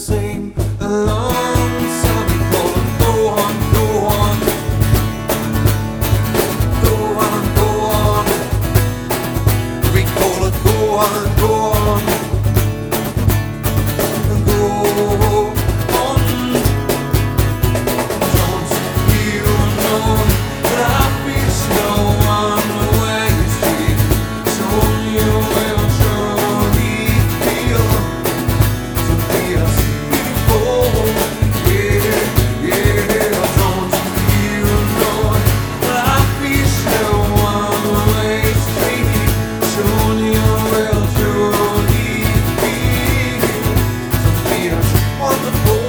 sing along. So we call it go on, go on, go on, go on. We call it go on, go on, go on. Don't you know life is no one-way street? So you will surely feel to be as before. Yeah, yeah. Don't you know life is no one-way street? So you will surely feel to be as wonderful.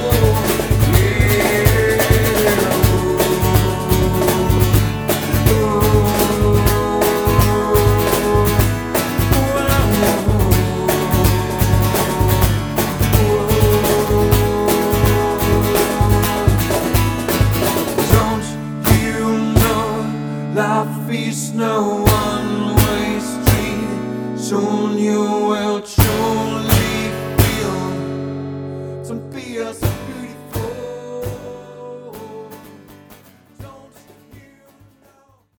Life is no one-way street. Soon you will truly feel to be as